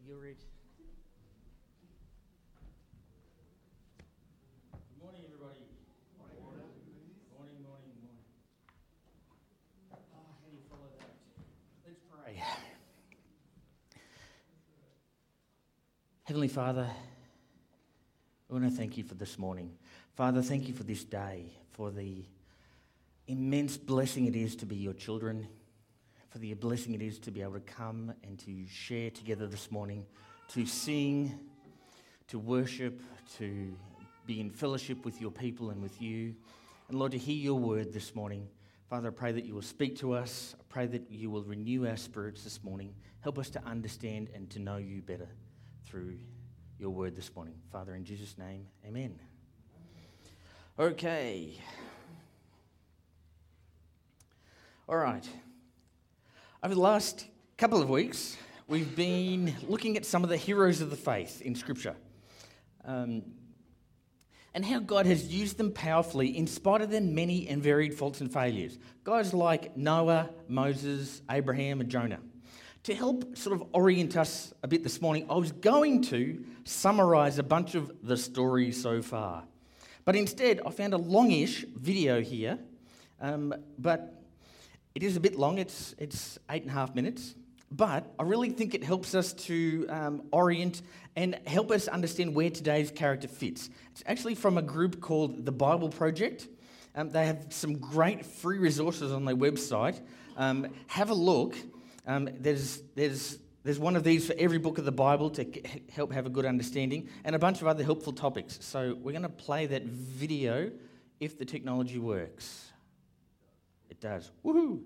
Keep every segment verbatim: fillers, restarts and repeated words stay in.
You're it. Good morning, everybody. Morning. Morning, morning, morning. morning. Oh, how do you follow that? Let's pray. Heavenly Father, I want to thank you for this morning. Father, thank you for this day, for the immense blessing it is to be your children, for the blessing it is to be able to come and to share together this morning, to sing, to worship, to be in fellowship with your people and with you. And Lord, to hear your word this morning. Father, I pray that you will speak to us. I pray that you will renew our spirits this morning. Help us to understand and to know you better through your word this morning. Father, in Jesus' name, amen. Okay. All right. Over the last couple of weeks, we've been looking at some of the heroes of the faith in Scripture, um, and how God has used them powerfully in spite of their many and varied faults and failures. Guys like Noah, Moses, Abraham, and Jonah. To help sort of orient us a bit this morning, I was going to summarise a bunch of the stories so far. But instead, I found a longish video here, um, but it is a bit long. It's it's eight and a half minutes. But I really think it helps us to um, orient and help us understand where today's character fits. It's actually from a group called The Bible Project. Um, they have some great free resources on their website. Um, have a look. Um, there's there's there's one of these for every book of the Bible to help have a good understanding, and a bunch of other helpful topics. So we're going to play that video if the technology works. It does. Woohoo!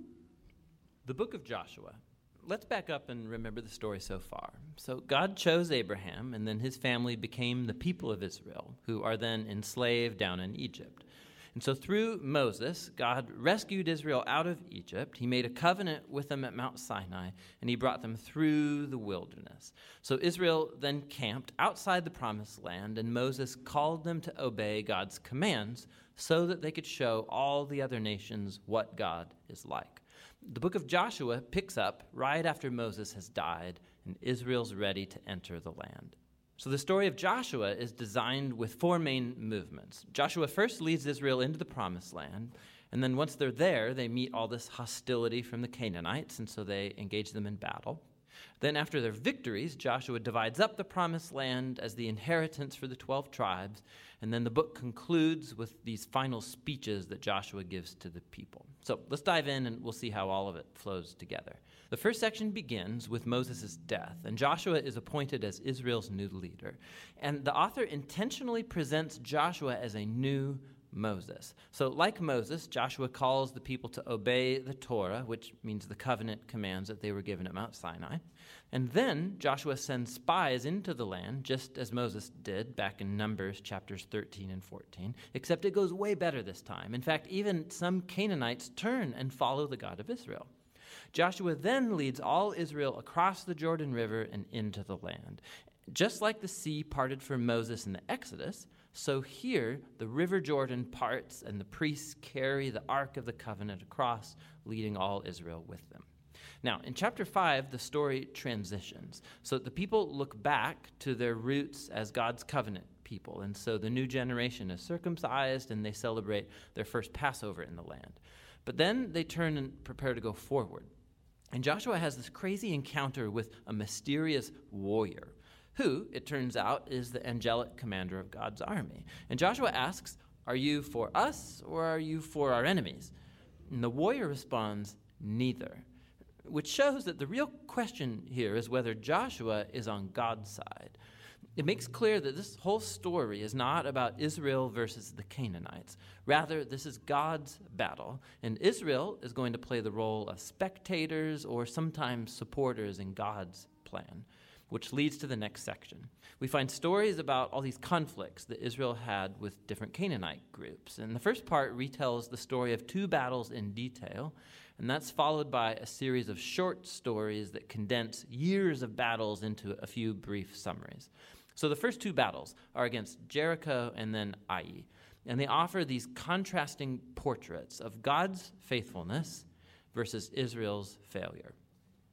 The book of Joshua. Let's back up and remember the story so far. So God chose Abraham, and then his family became the people of Israel, who are then enslaved down in Egypt. And so through Moses, God rescued Israel out of Egypt. He made a covenant with them at Mount Sinai, and he brought them through the wilderness. So Israel then camped outside the promised land, and Moses called them to obey God's commands so that they could show all the other nations what God is like. The book of Joshua picks up right after Moses has died, and Israel's ready to enter the land. So the story of Joshua is designed with four main movements. Joshua first leads Israel into the promised land, and then once they're there, they meet all this hostility from the Canaanites, and so they engage them in battle. Then after their victories, Joshua divides up the promised land as the inheritance for the twelve tribes, and then the book concludes with these final speeches that Joshua gives to the people. So let's dive in and we'll see how all of it flows together. The first section begins with Moses' death, and Joshua is appointed as Israel's new leader. And the author intentionally presents Joshua as a new Moses. So like Moses, Joshua calls the people to obey the Torah, which means the covenant commands that they were given at Mount Sinai. And then Joshua sends spies into the land, just as Moses did back in Numbers chapters thirteen and fourteen, except it goes way better this time. In fact, even some Canaanites turn and follow the God of Israel. Joshua then leads all Israel across the Jordan River and into the land. Just like the sea parted for Moses in the Exodus, so here the river Jordan parts and the priests carry the Ark of the Covenant across, leading all Israel with them. Now, in chapter five, the story transitions. So the people look back to their roots as God's covenant people, and so the new generation is circumcised and they celebrate their first Passover in the land. But then they turn and prepare to go forward. And Joshua has this crazy encounter with a mysterious warrior, who, it turns out, is the angelic commander of God's army. And Joshua asks, "Are you for us or are you for our enemies?" And the warrior responds, "Neither," which shows that the real question here is whether Joshua is on God's side. It makes clear that this whole story is not about Israel versus the Canaanites. Rather, this is God's battle, and Israel is going to play the role of spectators or sometimes supporters in God's plan, which leads to the next section. We find stories about all these conflicts that Israel had with different Canaanite groups. And the first part retells the story of two battles in detail, and that's followed by a series of short stories that condense years of battles into a few brief summaries. So the first two battles are against Jericho and then Ai, and they offer these contrasting portraits of God's faithfulness versus Israel's failure.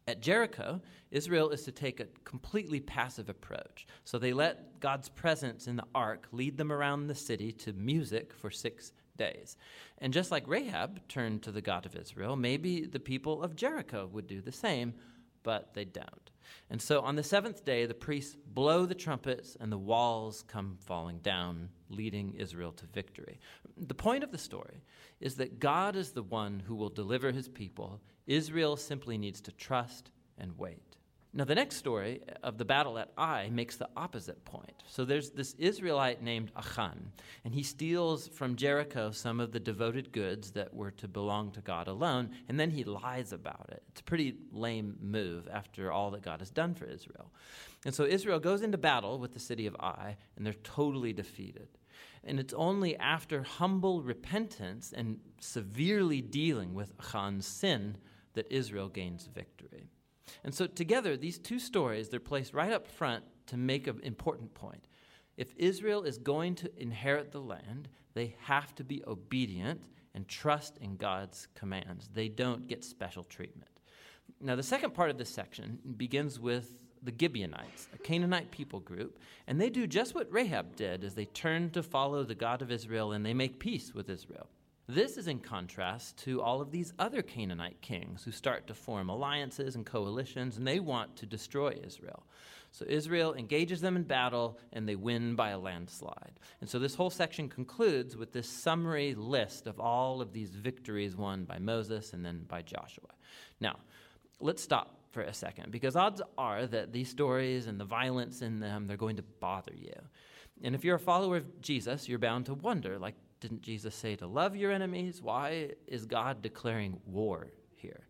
At Jericho, Israel is to take a completely passive approach. So they let God's presence in the ark lead them around the city to music for six days. And just like Rahab turned to the God of Israel, maybe the people of Jericho would do the same, but they don't. And so on the seventh day, the priests blow the trumpets and the walls come falling down, leading Israel to victory. The point of the story is that God is the one who will deliver his people. Israel simply needs to trust and wait. Now, the next story of the battle at Ai makes the opposite point. So there's this Israelite named Achan, and he steals from Jericho some of the devoted goods that were to belong to God alone, and then he lies about it. It's a pretty lame move after all that God has done for Israel. And so Israel goes into battle with the city of Ai, and they're totally defeated. And it's only after humble repentance and severely dealing with Achan's sin that Israel gains victory. And so together, these two stories, they're placed right up front to make an important point. If Israel is going to inherit the land, they have to be obedient and trust in God's commands. They don't get special treatment. Now, the second part of this section begins with the Gibeonites, a Canaanite people group, and they do just what Rahab did as they turn to follow the God of Israel and they make peace with Israel. This is in contrast to all of these other Canaanite kings who start to form alliances and coalitions, and they want to destroy Israel. So Israel engages them in battle, and they win by a landslide. And so this whole section concludes with this summary list of all of these victories won by Moses and then by Joshua. Now, let's stop for a second, because odds are that these stories and the violence in them, they're going to bother you. And if you're a follower of Jesus, you're bound to wonder, like, didn't Jesus say to love your enemies? Why is God declaring war here?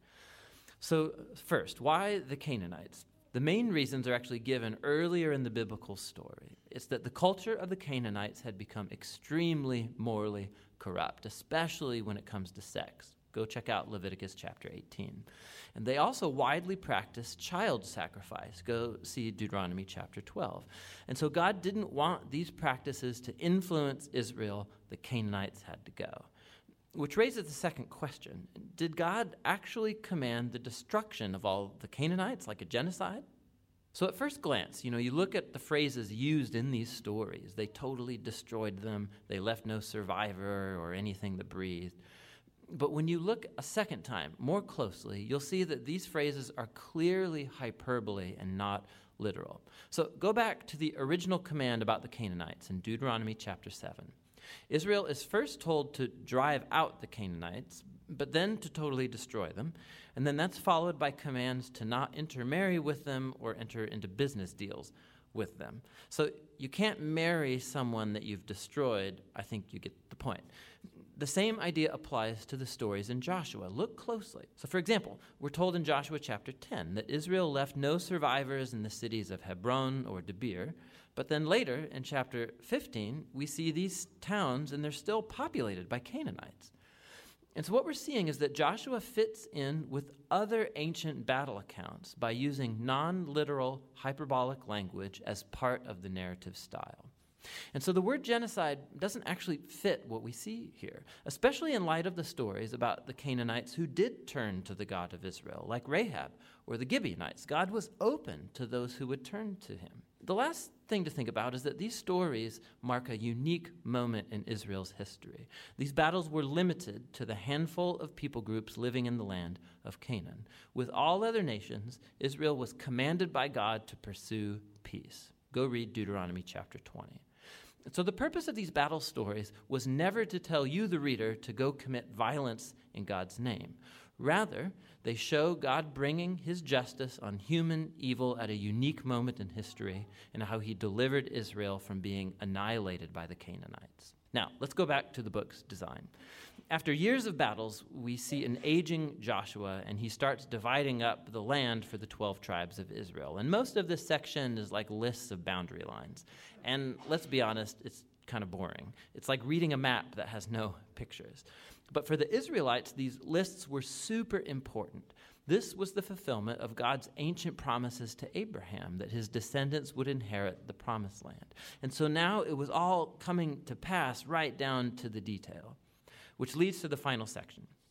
So first, why the Canaanites? The main reasons are actually given earlier in the biblical story. It's that the culture of the Canaanites had become extremely morally corrupt, especially when it comes to sex. Go check out Leviticus chapter eighteen. And they also widely practiced child sacrifice. Go see Deuteronomy chapter twelve. And so God didn't want these practices to influence Israel. The Canaanites had to go. Which raises the second question. Did God actually command the destruction of all the Canaanites, like a genocide? So at first glance, you know, you look at the phrases used in these stories. They totally destroyed them. They left no survivor or anything that breathed. But when you look a second time, more closely, you'll see that these phrases are clearly hyperbole and not literal. So go back to the original command about the Canaanites in Deuteronomy chapter seven. Israel is first told to drive out the Canaanites, but then to totally destroy them. And then that's followed by commands to not intermarry with them or enter into business deals with them. So you can't marry someone that you've destroyed. I think you get the point. The same idea applies to the stories in Joshua. Look closely. So, for example, we're told in Joshua chapter ten that Israel left no survivors in the cities of Hebron or Debir. But then later, in chapter fifteen, we see these towns, and they're still populated by Canaanites. And so what we're seeing is that Joshua fits in with other ancient battle accounts by using non-literal hyperbolic language as part of the narrative style. And so the word genocide doesn't actually fit what we see here, especially in light of the stories about the Canaanites who did turn to the God of Israel, like Rahab or the Gibeonites. God was open to those who would turn to him. The last thing to think about is that these stories mark a unique moment in Israel's history. These battles were limited to the handful of people groups living in the land of Canaan. With all other nations, Israel was commanded by God to pursue peace. Go read Deuteronomy chapter twenty. So the purpose of these battle stories was never to tell you, the reader, to go commit violence in God's name. Rather, they show God bringing his justice on human evil at a unique moment in history and how he delivered Israel from being annihilated by the Canaanites. Now, let's go back to the book's design. After years of battles, we see an aging Joshua, and he starts dividing up the land for the twelve tribes of Israel. And most of this section is like lists of boundary lines. And let's be honest, it's kind of boring. It's like reading a map that has no pictures. But for the Israelites, these lists were super important. This was the fulfillment of God's ancient promises to Abraham, that his descendants would inherit the promised land. And so now it was all coming to pass right down to the detail, which leads to the final section.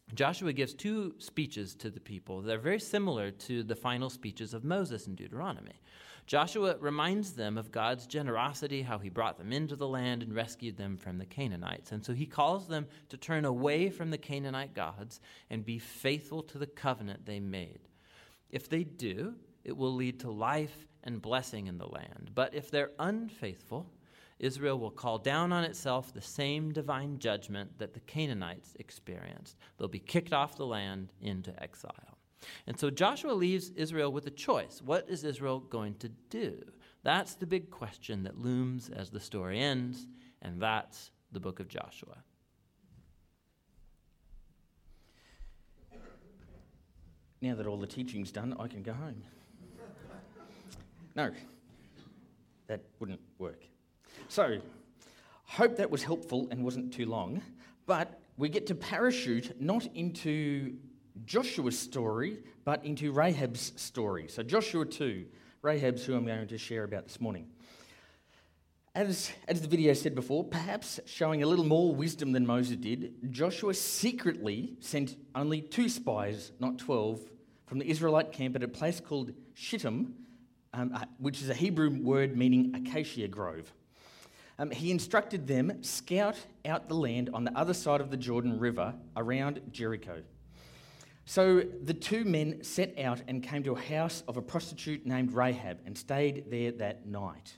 Joshua gives two speeches to the people that are very similar to the final speeches of Moses in Deuteronomy. Joshua reminds them of God's generosity, how he brought them into the land and rescued them from the Canaanites. And so he calls them to turn away from the Canaanite gods and be faithful to the covenant they made. If they do, it will lead to life and blessing in the land. But if they're unfaithful, Israel will call down on itself the same divine judgment that the Canaanites experienced. They'll be kicked off the land into exile. And so Joshua leaves Israel with a choice. What is Israel going to do? That's the big question that looms as the story ends, and that's the book of Joshua. Now that all the teaching's done, I can go home. No, that wouldn't work. So, hope that was helpful and wasn't too long, but we get to parachute not into Joshua's story, but into Rahab's story. So Joshua two, Rahab's who I'm going to share about this morning. As, as the video said before, perhaps showing a little more wisdom than Moses did, Joshua secretly sent only two spies, not twelve, from the Israelite camp at a place called Shittim, um, which is a Hebrew word meaning acacia grove. Um, he instructed them, scout out the land on the other side of the Jordan River around Jericho. So the two men set out and came to a house of a prostitute named Rahab and stayed there that night.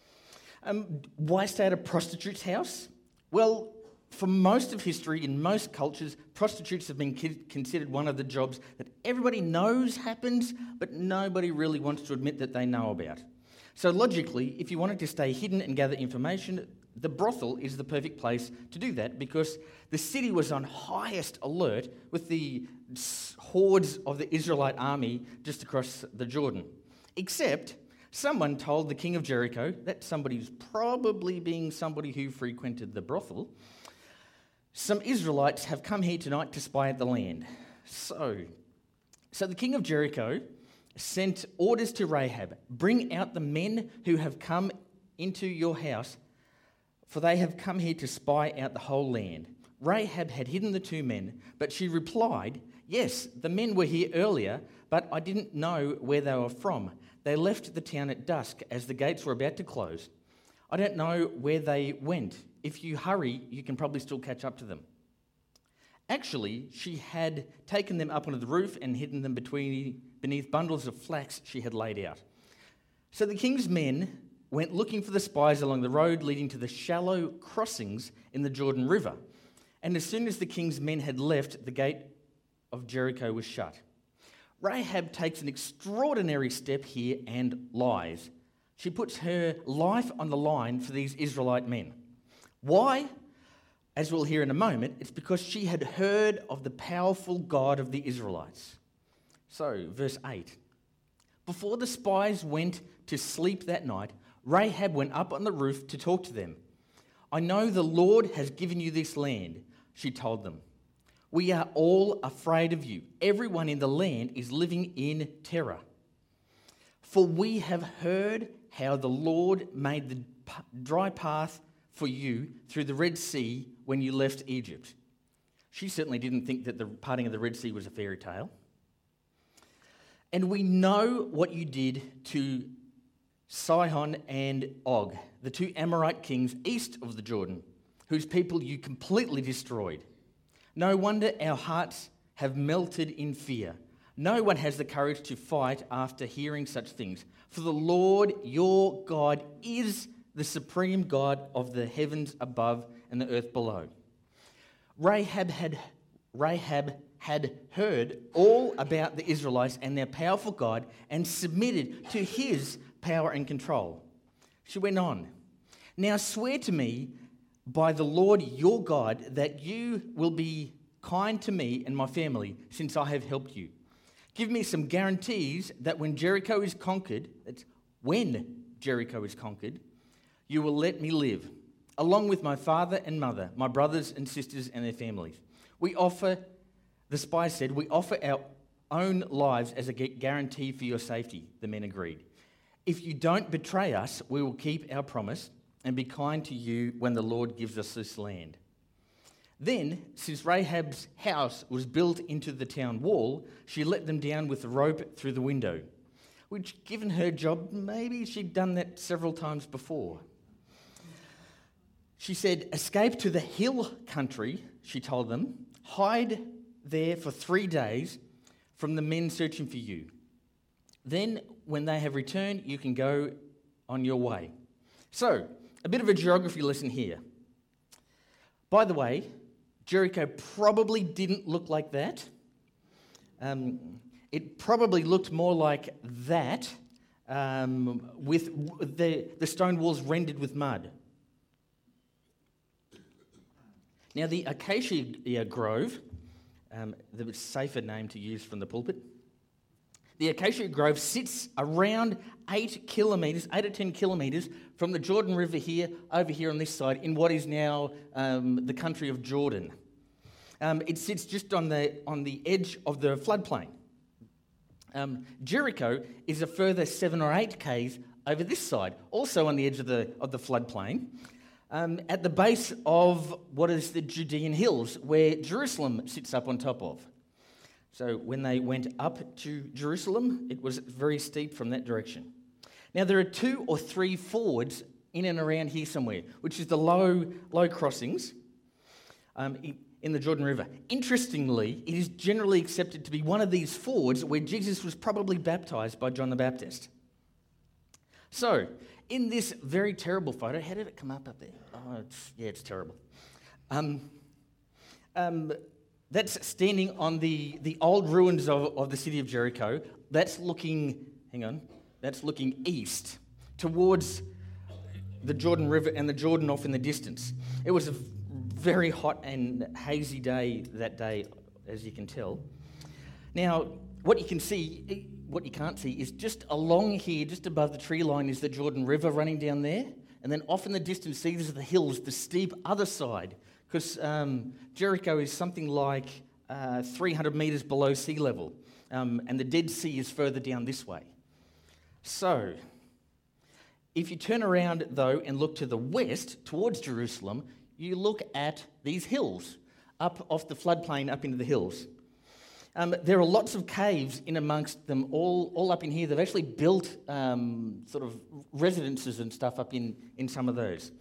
Um, why stay at a prostitute's house? Well, for most of history, in most cultures, prostitutes have been ki- considered one of the jobs that everybody knows happens, but nobody really wants to admit that they know about. So logically, if you wanted to stay hidden and gather information, the brothel is the perfect place to do that because the city was on highest alert with the hordes of the Israelite army just across the Jordan. Except someone told the king of Jericho, that somebody's probably being somebody who frequented the brothel, some Israelites have come here tonight to spy out the land. So, so the king of Jericho sent orders to Rahab, bring out the men who have come into your house, for they have come here to spy out the whole land. Rahab had hidden the two men, but she replied, yes, the men were here earlier, but I didn't know where they were from. They left the town at dusk as the gates were about to close. I don't know where they went. If you hurry, you can probably still catch up to them. Actually, she had taken them up onto the roof and hidden them between, beneath bundles of flax she had laid out. So the king's men went looking for the spies along the road leading to the shallow crossings in the Jordan River. And as soon as the king's men had left, the gate of Jericho was shut. Rahab takes an extraordinary step here and lies. She puts her life on the line for these Israelite men. Why? As we'll hear in a moment, it's because she had heard of the powerful God of the Israelites. So, verse eight. Before the spies went to sleep that night, Rahab went up on the roof to talk to them. I know the Lord has given you this land, she told them. We are all afraid of you. Everyone in the land is living in terror. For we have heard how the Lord made the dry path for you through the Red Sea when you left Egypt. She certainly didn't think that the parting of the Red Sea was a fairy tale. And we know what you did to Sihon and Og, the two Amorite kings east of the Jordan, whose people you completely destroyed. No wonder our hearts have melted in fear. No one has the courage to fight after hearing such things. For the Lord your God is the supreme God of the heavens above and the earth below. Rahab had, Rahab had heard all about the Israelites and their powerful God and submitted to his power and control. She went on, now swear to me by the Lord your God that you will be kind to me and my family since I have helped you. Give me some guarantees that when Jericho is conquered, that's when Jericho is conquered, you will let me live, along with my father and mother, my brothers and sisters and their families. We offer, the spies said, we offer our own lives as a guarantee for your safety, the men agreed. If you don't betray us, we will keep our promise and be kind to you when the Lord gives us this land. Then, since Rahab's house was built into the town wall, she let them down with a rope through the window, which, given her job, maybe she'd done that several times before. She said, "Escape to the hill country," she told them. "Hide there for three days from the men searching for you. Then, when they have returned, you can go on your way." So, a bit of a geography lesson here. By the way, Jericho probably didn't look like that. Um, it probably looked more like that, um, with the, the stone walls rendered with mud. Now, the acacia grove, um, the safer name to use from the pulpit, the acacia grove sits around eight kilometres, eight or ten kilometres from the Jordan River here, over here on this side, in what is now um, the country of Jordan. Um, it sits just on the on the edge of the floodplain. Um, Jericho is a further seven or eight k's over this side, also on the edge of the of the floodplain, um, at the base of what is the Judean hills, where Jerusalem sits up on top of. So when they went up to Jerusalem, it was very steep from that direction. Now there are two or three fords in and around here somewhere, which is the low low crossings um, in the Jordan River. Interestingly, it is generally accepted to be one of these fords where Jesus was probably baptized by John the Baptist. So, in this very terrible photo, how did it come up up there? Oh, it's, yeah, it's terrible. Um, um, That's standing on the, the old ruins of, of the city of Jericho. That's looking, hang on, that's looking east towards the Jordan River and the Jordan off in the distance. It was a very hot and hazy day that day, as you can tell. Now, what you can see, what you can't see, is just along here, just above the tree line, is the Jordan River running down there. And then off in the distance, these are the hills, the steep other side. Because um, Jericho is something like uh, three hundred metres below sea level, um, and the Dead Sea is further down this way. So, if you turn around, though, and look to the west, towards Jerusalem, you look at these hills, up off the floodplain, up into the hills. Um, there are lots of caves in amongst them, all, all up in here. They've actually built um, sort of residences and stuff up in, in some of those.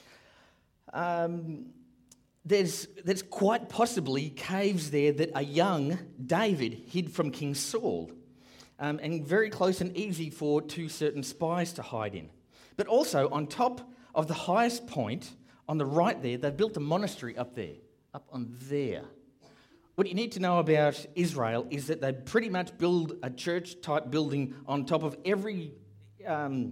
Um... There's, there's quite possibly caves there that a young David hid from King Saul, um, and very close and easy for two certain spies to hide in. But also, on top of the highest point, on the right there, they've built a monastery up there, up on there. What you need to know about Israel is that they pretty much build a church-type building on top of every Um,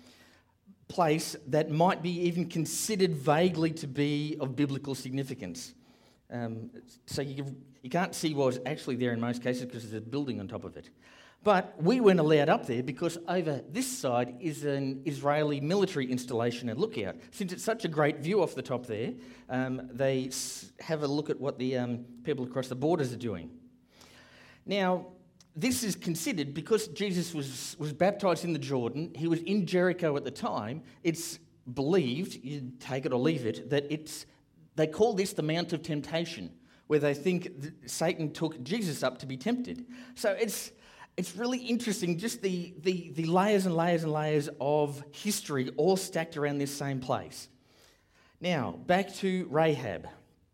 place that might be even considered vaguely to be of biblical significance. Um, so you, you can't see what's actually there in most cases because there's a building on top of it. But we weren't allowed up there because over this side is an Israeli military installation and lookout. Since it's such a great view off the top there, um, they s- have a look at what the um, people across the borders are doing. Now, this is considered, because Jesus was, was baptised in the Jordan, he was in Jericho at the time, it's believed, you take it or leave it, that it's, they call this the Mount of Temptation, where they think that Satan took Jesus up to be tempted. So it's it's really interesting, just the, the, the layers and layers and layers of history all stacked around this same place. Now, back to Rahab.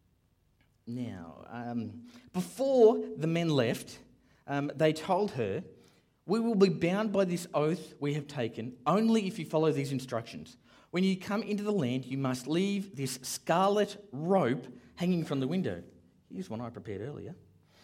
Now, um, before the men left, Um, they told her, "We will be bound by this oath we have taken only if you follow these instructions. When you come into the land, you must leave this scarlet rope hanging from the window." Here's one I prepared earlier.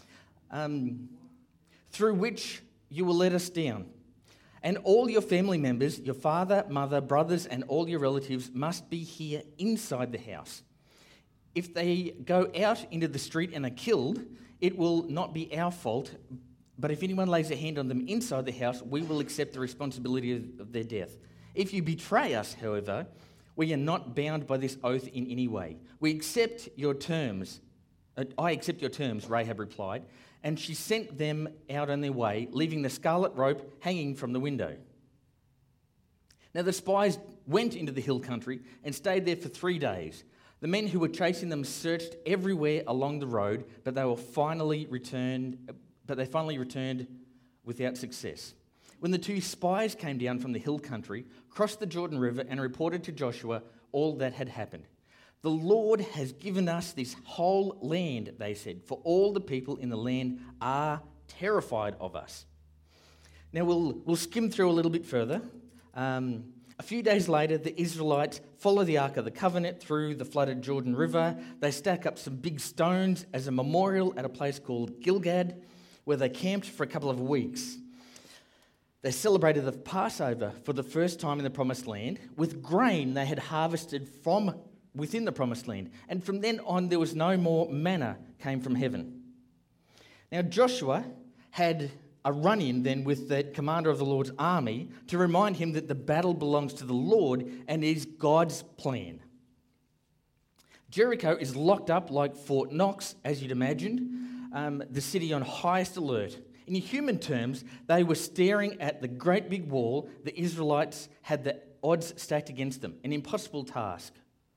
Um, "through which you will let us down. And all your family members, your father, mother, brothers, and all your relatives must be here inside the house. If they go out into the street and are killed, it will not be our fault. But if anyone lays a hand on them inside the house, we will accept the responsibility of, of their death. If you betray us, however, we are not bound by this oath in any way. We accept your terms." Uh, I accept your terms, Rahab replied, and she sent them out on their way, leaving the scarlet rope hanging from the window. Now the spies went into the hill country and stayed there for three days. The men who were chasing them searched everywhere along the road, but they were finally returned, but they finally returned without success. When the two spies came down from the hill country, crossed the Jordan River, and reported to Joshua all that had happened. "The Lord has given us this whole land," they said, "for all the people in the land are terrified of us." Now we'll, we'll skim through a little bit further. Um, a few days later, the Israelites follow the Ark of the Covenant through the flooded Jordan River. They stack up some big stones as a memorial at a place called Gilgad, where they camped for a couple of weeks. They celebrated the Passover for the first time in the Promised Land with grain they had harvested from within the Promised Land. And from then on, there was no more manna came from heaven. Now, Joshua had a run-in then with the commander of the Lord's army to remind him that the battle belongs to the Lord and is God's plan. Jericho is locked up like Fort Knox, as you'd imagine, um, the city on highest alert. In human terms, they were staring at the great big wall. The Israelites had the odds stacked against them, an impossible task.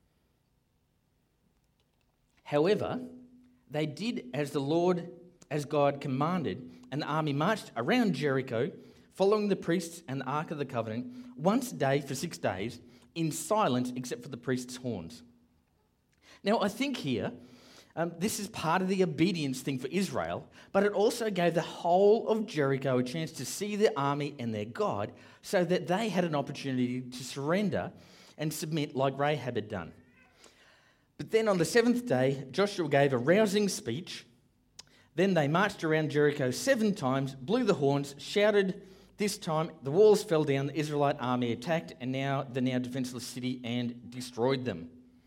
However, they did as the Lord, as God commanded, and the army marched around Jericho, following the priests and the Ark of the Covenant, once a day for six days, in silence except for the priests' horns. Now, I think here, um, this is part of the obedience thing for Israel, but it also gave the whole of Jericho a chance to see the army and their God, so that they had an opportunity to surrender and submit like Rahab had done. But then on the seventh day, Joshua gave a rousing speech. Then they marched around Jericho seven times, blew the horns, shouted. This time the walls fell down, the Israelite army attacked, and now the now defenseless city, and destroyed them.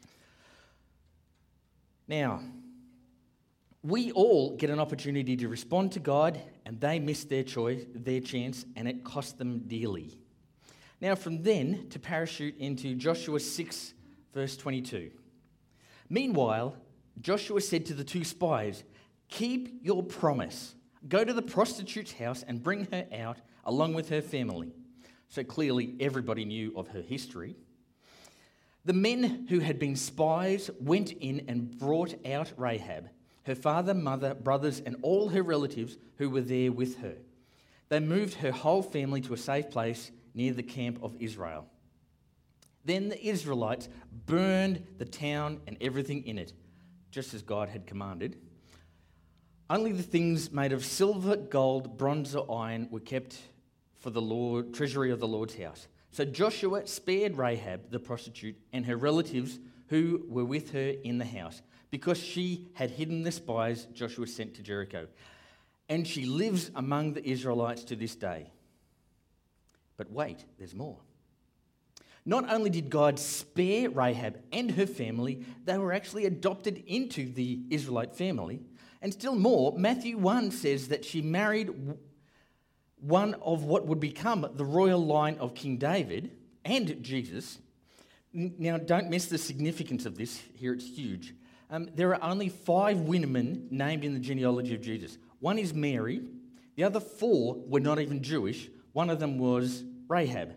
Now, we all get an opportunity to respond to God, and they missed their choice, their chance, and it cost them dearly. Now, from then to parachute into Joshua six, verse twenty-two. Meanwhile, Joshua said to the two spies, "Keep your promise. Go to the prostitute's house and bring her out along with her family." So clearly everybody knew of her history. The men who had been spies went in and brought out Rahab, her father, mother, brothers, and all her relatives who were there with her. They moved her whole family to a safe place near the camp of Israel. Then the Israelites burned the town and everything in it, just as God had commanded. Only the things made of silver, gold, bronze, or iron were kept for the Lord, treasury of the Lord's house. So Joshua spared Rahab, the prostitute, and her relatives who were with her in the house, because she had hidden the spies Joshua sent to Jericho. And she lives among the Israelites to this day. But wait, there's more. Not only did God spare Rahab and her family, they were actually adopted into the Israelite family. And still more, Matthew one says that she married one of what would become the royal line of King David and Jesus. Now, don't miss the significance of this. Here it's huge. Um, there are only five women named in the genealogy of Jesus. One is Mary. The other four were not even Jewish. One of them was Rahab.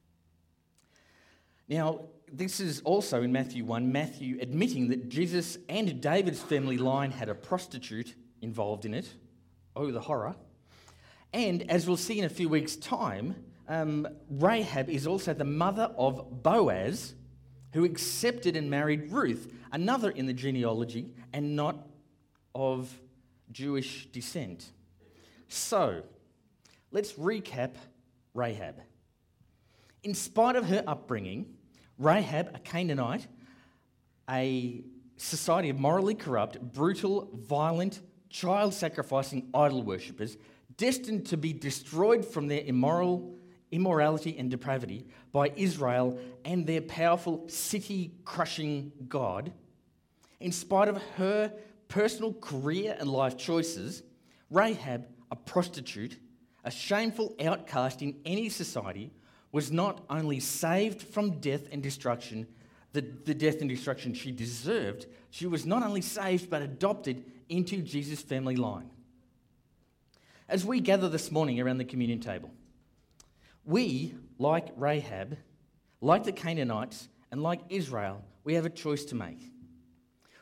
Now, this is also in Matthew one, Matthew admitting that Jesus and David's family line had a prostitute involved in it. Oh, the horror. And as we'll see in a few weeks' time, um, Rahab is also the mother of Boaz, who accepted and married Ruth, another in the genealogy and not of Jewish descent. So, let's recap Rahab. In spite of her upbringing, Rahab, a Canaanite, a society of morally corrupt, brutal, violent, child-sacrificing idol worshippers, destined to be destroyed from their immoral immorality and depravity by Israel and their powerful city-crushing God. In spite of her personal career and life choices, Rahab, a prostitute, a shameful outcast in any society, was not only saved from death and destruction, the, the death and destruction she deserved, she was not only saved but adopted into Jesus' family line. As we gather this morning around the communion table, we, like Rahab, like the Canaanites, and like Israel, we have a choice to make.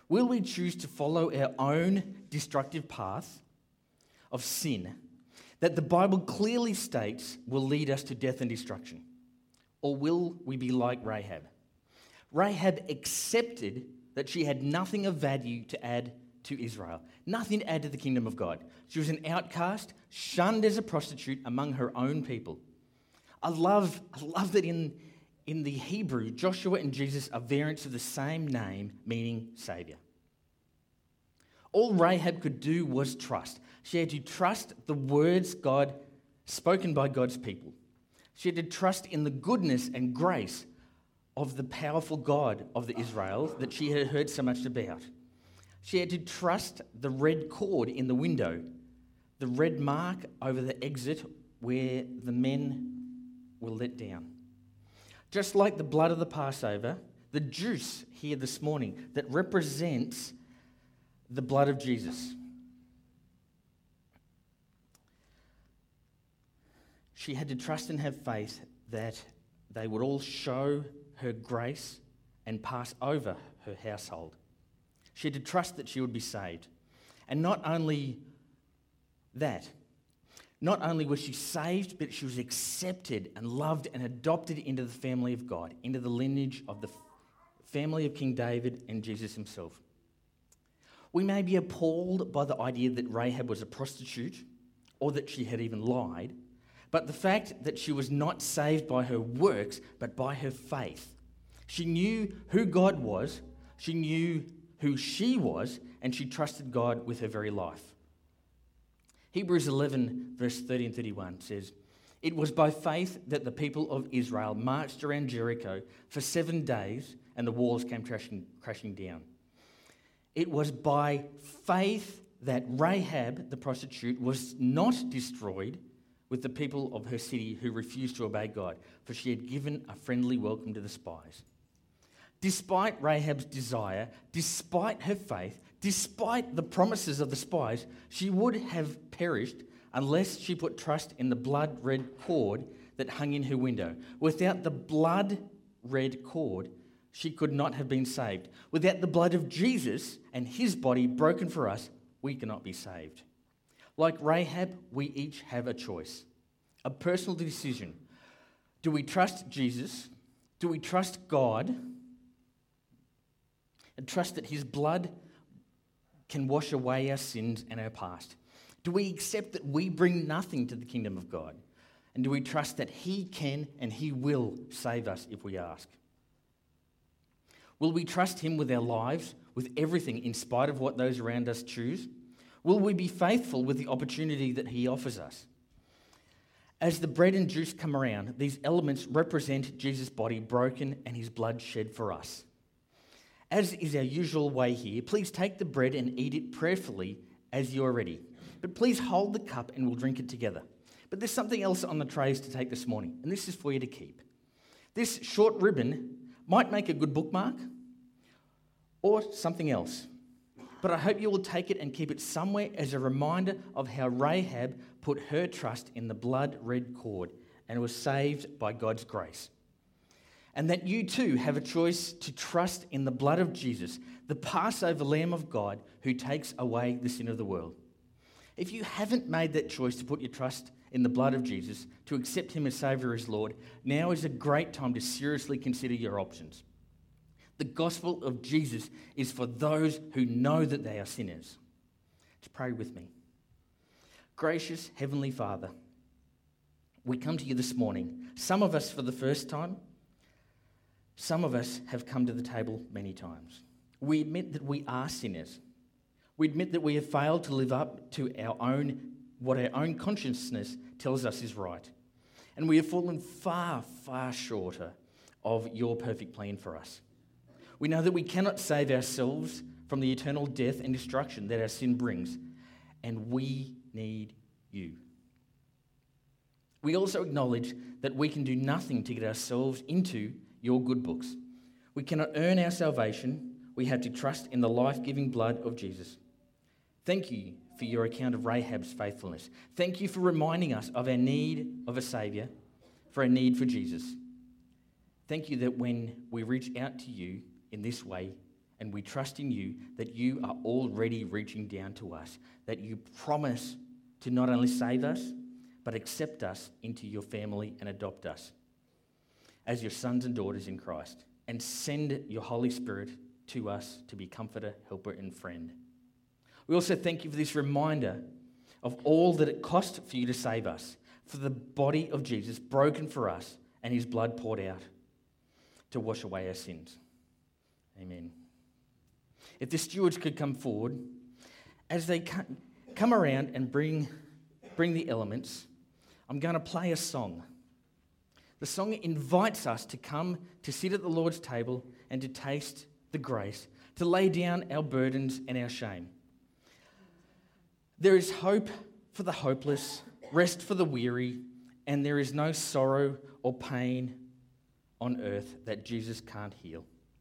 Will we choose to follow our own destructive path of sin that the Bible clearly states will lead us to death and destruction? Or will we be like Rahab? Rahab accepted that she had nothing of value to add to Israel, nothing to add to the kingdom of God. She was an outcast, shunned as a prostitute among her own people. I love, I love that in, in the Hebrew, Joshua and Jesus are variants of the same name, meaning Saviour. All Rahab could do was trust. She had to trust the words God spoken by God's people. She had to trust in the goodness and grace of the powerful God of the Israel that she had heard so much about. She had to trust the red cord in the window, the red mark over the exit where the men were let down. Just like the blood of the Passover, the juice here this morning that represents the blood of Jesus. She had to trust and have faith that they would all show her grace and pass over her household. She had to trust that she would be saved. And not only that, not only was she saved, but she was accepted and loved and adopted into the family of God, into the lineage of the family of King David and Jesus himself. We may be appalled by the idea that Rahab was a prostitute or that she had even lied, but the fact that she was not saved by her works, but by her faith. She knew who God was, she knew who she was, and she trusted God with her very life. Hebrews eleven, verse thirty and thirty-one says, "It was by faith that the people of Israel marched around Jericho for seven days, and the walls came crashing, crashing down. It was by faith that Rahab, the prostitute, was not destroyed with the people of her city who refused to obey God, for she had given a friendly welcome to the spies." Despite Rahab's desire, despite her faith, despite the promises of the spies, she would have perished unless she put trust in the blood-red cord that hung in her window. Without the blood-red cord, she could not have been saved. Without the blood of Jesus and his body broken for us, we cannot be saved. Like Rahab, we each have a choice, a personal decision. Do we trust Jesus? Do we trust God? And trust that his blood can wash away our sins and our past? Do we accept that we bring nothing to the kingdom of God? And do we trust that he can and he will save us if we ask? Will we trust him with our lives, with everything, in spite of what those around us choose? Will we be faithful with the opportunity that he offers us? As the bread and juice come around, these elements represent Jesus' body broken and his blood shed for us. As is our usual way here, please take the bread and eat it prayerfully as you are ready. But please hold the cup and we'll drink it together. But there's something else on the trays to take this morning, and this is for you to keep. This short ribbon might make a good bookmark or something else. But I hope you will take it and keep it somewhere as a reminder of how Rahab put her trust in the blood-red cord and was saved by God's grace. And that you too have a choice to trust in the blood of Jesus, the Passover Lamb of God who takes away the sin of the world. If you haven't made that choice to put your trust in the blood of Jesus, to accept him as Saviour, as Lord, now is a great time to seriously consider your options. The gospel of Jesus is for those who know that they are sinners. Just pray with me. Gracious Heavenly Father, we come to you this morning, some of us for the first time, some of us have come to the table many times. We admit that we are sinners. We admit that we have failed to live up to our own, what our own consciousness tells us is right. And we have fallen far, far shorter of your perfect plan for us. We know that we cannot save ourselves from the eternal death and destruction that our sin brings, and we need you. We also acknowledge that we can do nothing to get ourselves into your good books. We cannot earn our salvation. We have to trust in the life-giving blood of Jesus. Thank you for your account of Rahab's faithfulness. Thank you for reminding us of our need of a Saviour, for our need for Jesus. Thank you that when we reach out to you in this way, And we trust in you that you are already reaching down to us, that you promise to not only save us, but accept us into your family and adopt us as your sons and daughters in Christ, and send your Holy Spirit to us to be comforter, helper, and friend. We also thank you for this reminder of all that it cost for you to save us, for the body of Jesus broken for us and his blood poured out to wash away our sins. Amen. If the stewards could come forward, as they come around and bring, bring the elements, I'm going to play a song. The song invites us to come to sit at the Lord's table and to taste the grace, to lay down our burdens and our shame. There is hope for the hopeless, rest for the weary, and there is no sorrow or pain on earth that Jesus can't heal.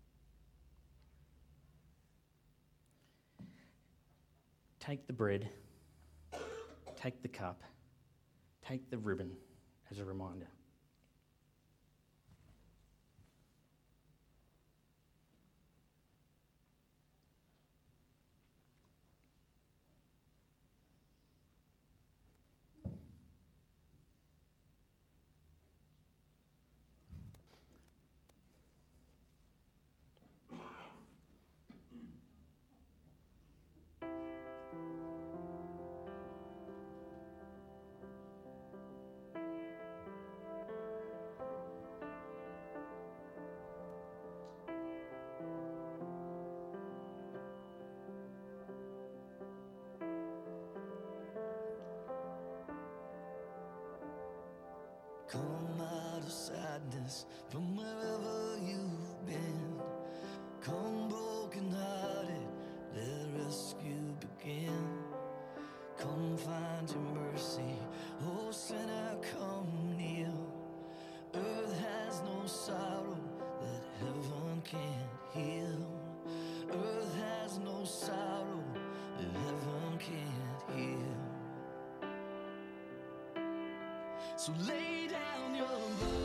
Take the bread, take the cup, take the ribbon as a reminder. Come out of sadness from wherever you've been. Come broken-hearted, let rescue begin. Come find your mercy, oh sinner, come kneel. Earth has no sorrow that heaven can't heal. Earth has no sorrow that heaven can't heal. So lay down your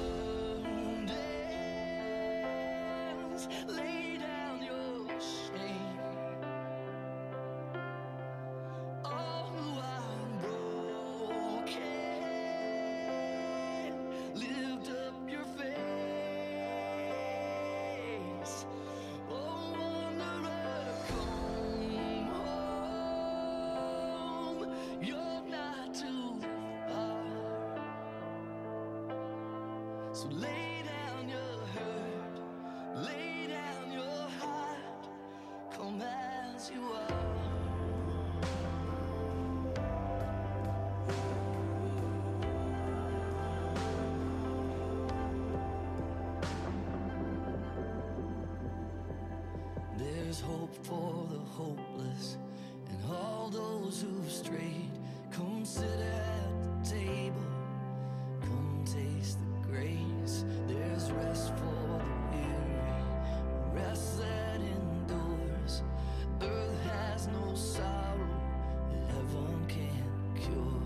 burdens, lay down your shame. Oh, I'm broken. Lift up your face. Oh, wanderer, come home. You're not too far. So lay down your hurt, lay down your heart, come as you are. There's hope for the hopeless and all those who've strayed. Come sit at the table, come taste the grace. There's rest for the weary, rest that endures. Earth has no sorrow that heaven can't cure.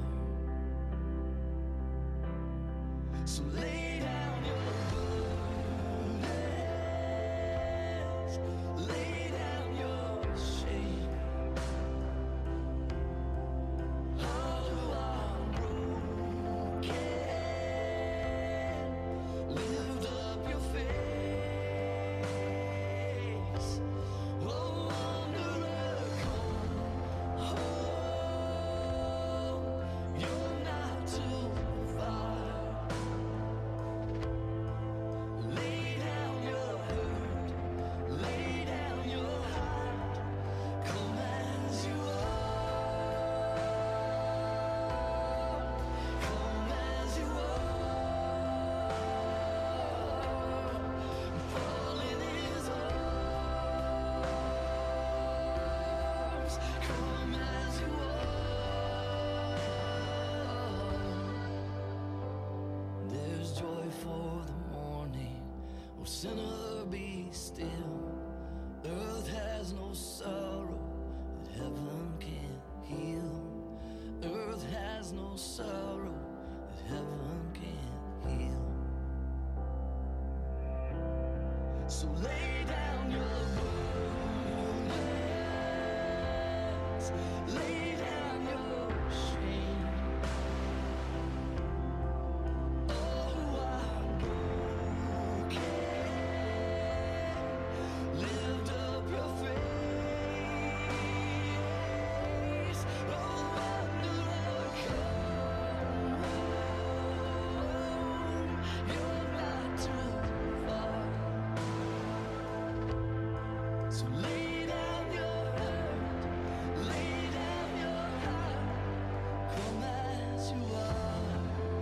So lay down your burdens, lay down your shame. Oh, I'm broken. Lift up your face. Oh, wanderer, come home. You're not too far. Lay down your hurt, lay down your heart. Come as you are. Come as you are. Fall in his arms. Come as you are. There's joy for the morning. Oh, sinner, be still. Earth has no sorrow that heaven can't heal. Earth has no sorrow that heaven can't heal. So lay down your burden. Lay down your shame. Oh, I'm broken. Lift up your face. Oh, wanderer, come home. You're not too far. So lay down your hurt, lay down your heart, come as you are.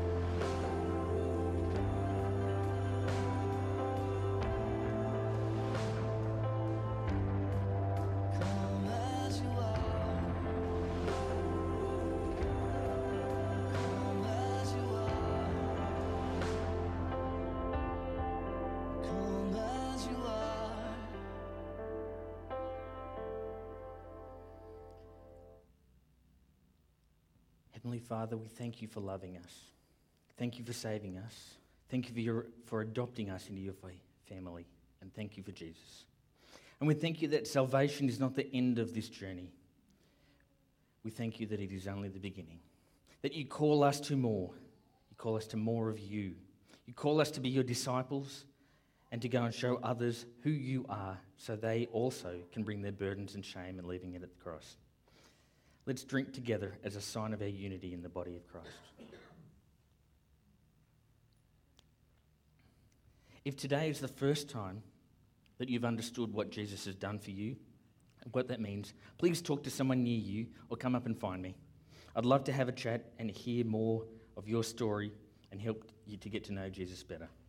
Come as you are. Come as you are. Come as you are. Heavenly Father, we thank you for loving us. Thank you for saving us. Thank you for, your, for adopting us into your fa- family. And thank you for Jesus. And we thank you that salvation is not the end of this journey. We thank you that it is only the beginning. That you call us to more. You call us to more of you. You call us to be your disciples and to go and show others who you are so they also can bring their burdens and shame and leaving it at the cross. Let's drink together as a sign of our unity in the body of Christ. If today is the first time that you've understood what Jesus has done for you and what that means, please talk to someone near you or come up and find me. I'd love to have a chat and hear more of your story and help you to get to know Jesus better.